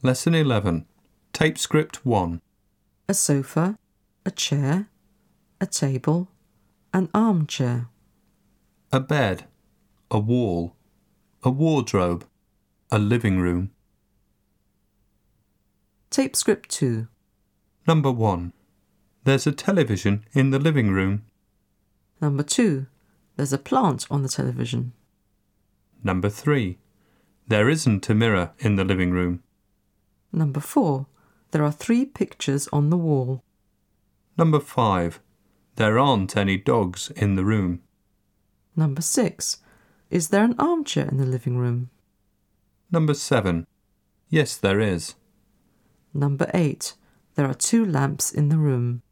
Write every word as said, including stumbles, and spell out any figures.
Lesson eleven. Tape script one. A sofa, a chair, a table, an armchair. A bed, a wall, a wardrobe, a living room. Tape script two. Number one. There's a television in the living room. Number two. There's a plant on the television. Number three. There isn't a mirror in the living room. Number four. There are three pictures on the wall. Number five. There aren't any dogs in the room. Number six. Is there an armchair in the living room? Number seven. Yes, there is. Number eight. There are two lamps in the room.